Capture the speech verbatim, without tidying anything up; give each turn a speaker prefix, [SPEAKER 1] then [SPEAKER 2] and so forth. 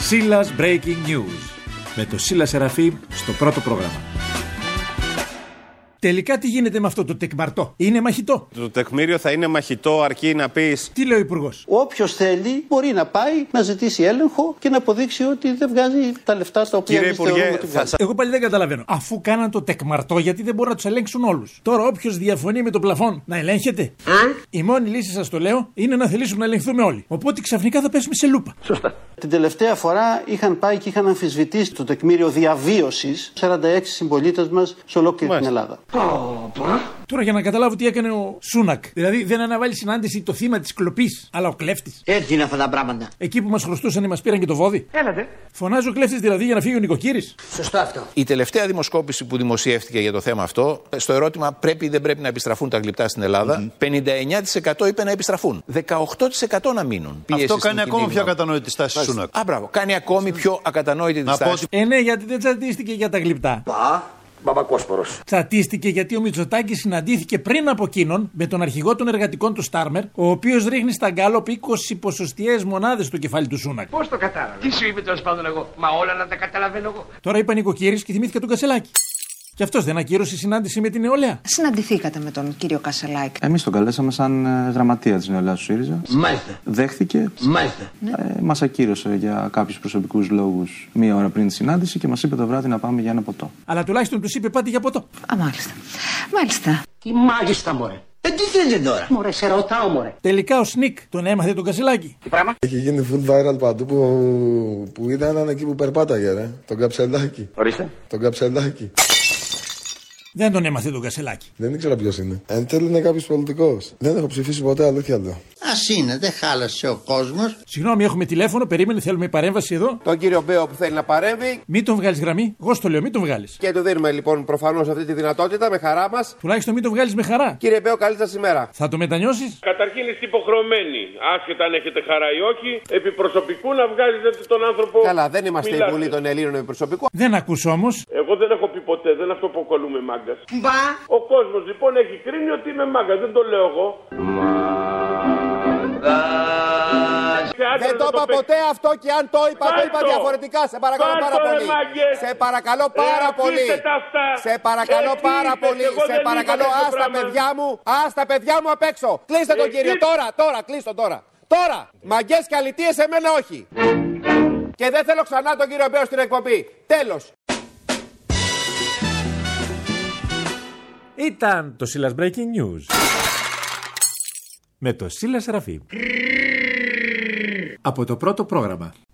[SPEAKER 1] Σίλας Breaking News με το Σίλα Σεραφείμ στο πρώτο πρόγραμμα. Τελικά τι γίνεται με αυτό το τεκμαρτό? Είναι μαχητό?
[SPEAKER 2] Το τεκμήριο θα είναι μαχητό αρκεί να πεις.
[SPEAKER 1] Τι λέει ο Υπουργός?
[SPEAKER 3] Όποιος θέλει μπορεί να πάει να ζητήσει έλεγχο και να αποδείξει ότι δεν βγάζει τα λεφτά τα οποία
[SPEAKER 2] Κύριε Υπουργέ,
[SPEAKER 3] θα...
[SPEAKER 1] Εγώ πάλι δεν καταλαβαίνω. Αφού κάναν το τεκμαρτό, γιατί δεν μπορούν να τους ελέγξουν όλους? Τώρα όποιος διαφωνεί με το πλαφόν να ελέγχεται. Α? Η μόνη λύση, σας το λέω, είναι να θελήσουμε να ελεγχθούμε όλοι. Οπότε ξαφνικά θα πέσουμε σε λούπα.
[SPEAKER 3] Σωστά. Την τελευταία φορά είχαν πάει και είχαν αμφισβητήσει το τεκμήριο διαβίωσης σαράντα έξι συμπολίτες μας σε ολόκληρη την Ελλάδα.
[SPEAKER 1] Τώρα για να καταλάβω τι έκανε ο Σούνακ. Δηλαδή δεν αναβάλει συνάντηση το θύμα της κλοπής, αλλά ο κλέφτης.
[SPEAKER 4] Έτσι είναι αυτά τα πράγματα.
[SPEAKER 1] Εκεί που μας χρωστούσαν ή μας πήραν και το βόδι.
[SPEAKER 4] Έλατε.
[SPEAKER 1] Φωνάζει ο κλέφτης δηλαδή για να φύγει ο νοικοκύρης.
[SPEAKER 4] Σωστό αυτό.
[SPEAKER 5] Η τελευταία δημοσκόπηση που δημοσιεύτηκε για το θέμα αυτό, στο ερώτημα πρέπει ή δεν πρέπει να επιστραφούν τα γλυπτά στην Ελλάδα, mm-hmm. πενήντα εννέα τοις εκατό είπε να επιστραφούν. δεκαοκτώ τοις εκατό να μείνουν.
[SPEAKER 6] Αυτό κάνει ακόμη πιο ακατανόητη τη στάση Σούνακ.
[SPEAKER 5] Α, μπράβο. Κάνει ακόμη πιο ακατανόητη τη στάση.
[SPEAKER 1] Ε, ναι, γιατί δεν τσατίστηκε για τα γλυπτά.
[SPEAKER 4] Πα. Μπαμπακόσπορος.
[SPEAKER 1] Τσατίστηκε γιατί ο Μητσοτάκης συναντήθηκε πριν από εκείνον με τον αρχηγό των εργατικών του Στάρμερ, ο οποίος ρίχνει στα γκάλοπ είκοσι ποσοστιαίες μονάδες στο κεφάλι του Σούνακ.
[SPEAKER 4] Πώς το κατάλαβε? Τι σου είπε τέλος πάντων εγώ? Μα όλα να τα καταλαβαίνω εγώ.
[SPEAKER 1] Τώρα είπα νοικοκύρης και θυμήθηκα τον Κασελάκη. Και αυτός δεν ακύρωσε συνάντηση με την νεολαία?
[SPEAKER 7] Συναντηθήκατε με τον κύριο Κασελάκη?
[SPEAKER 8] Εμείς τον καλέσαμε σαν ε, γραμματεία της νεολαίας του ΣΥΡΙΖΑ.
[SPEAKER 4] Μάλιστα.
[SPEAKER 8] Δέχτηκε.
[SPEAKER 4] Μάλιστα.
[SPEAKER 8] Ε, μας ακύρωσε για κάποιους προσωπικούς λόγους μία ώρα πριν τη συνάντηση και μας είπε το βράδυ να πάμε για ένα ποτό.
[SPEAKER 1] Αλλά τουλάχιστον τους είπε πάτε για ποτό.
[SPEAKER 7] Α, μάλιστα. Μάλιστα.
[SPEAKER 4] Τι μάλιστα, μωρέ. Ε, τι θέλετε τώρα? Μωρέ, σε ρωτάω, μωρέ.
[SPEAKER 1] Τελικά ο Σνικ τον έμαθε τον Κασελάκη.
[SPEAKER 4] Τι πράγμα?
[SPEAKER 9] Έχει γίνει full viral παντού που, που είδα έναν εκεί που περπάταγε, ρε. Τον Καψελάκη.
[SPEAKER 4] Ορίστε.
[SPEAKER 9] Τον Καψελάκη.
[SPEAKER 1] Δεν τον έμαθε τον Κασελάκη.
[SPEAKER 9] Δεν ήξερα ποιος είναι. Εν τέλει είναι κάποιος πολιτικός. Δεν έχω ψηφίσει ποτέ, αλήθεια λέω.
[SPEAKER 10] Ας είναι, δεν χάλασε ο κόσμος.
[SPEAKER 1] Συγγνώμη, έχουμε τηλέφωνο, περίμενε, θέλουμε παρέμβαση εδώ.
[SPEAKER 2] Τον κύριο Μπέο που θέλει να παρέμβει.
[SPEAKER 1] Μην τον βγάλεις γραμμή. Εγώ στο λέω, μην τον βγάλεις.
[SPEAKER 2] Και του δίνουμε λοιπόν προφανώς αυτή τη δυνατότητα με χαρά μας.
[SPEAKER 1] Τουλάχιστον μην τον βγάλεις με χαρά.
[SPEAKER 2] Κύριε Μπέο, καλή σας ημέρα.
[SPEAKER 1] Θα το μετανιώσεις?
[SPEAKER 11] Καταρχήν είστε υποχρεωμένοι, άσχετα αν έχετε χαρά ή όχι, επί προσωπικού να βγάζετε τον άνθρωπο.
[SPEAKER 2] Καλά, δεν είμαστε
[SPEAKER 11] μιλάτε.
[SPEAKER 2] η Βουλή των Ελλήνων επί προσωπικού.
[SPEAKER 1] Δεν ακούς όμως.
[SPEAKER 11] Εγώ δεν έχω πει ποτέ, δεν αυτό που αποκαλούμε μάγκας.
[SPEAKER 4] Μπα.
[SPEAKER 11] Ο κόσμος λοιπόν έχει κρίνει ότι είμαι μάγκας, δεν το λέω εγώ.
[SPEAKER 2] Δεν το είπα ποτέ αυτό και αν το είπα, το είπα διαφορετικά. Σε παρακαλώ πάρα πολύ. Σε παρακαλώ πάρα πολύ. Σε παρακαλώ πάρα πολύ. Σε παρακαλώ, ας τα παιδιά μου, ας τα παιδιά μου απ' έξω. Κλείστε τον κύριο τώρα, τώρα, κλείστε τώρα. Τώρα, μαγκές και αλητίες εμένα όχι. Και δεν θέλω ξανά τον κύριο Μπέο στην εκπομπή. Τέλος.
[SPEAKER 1] Ήταν το Σίλας Breaking News με το Σίλα Σεραφείμ από το πρώτο πρόγραμμα.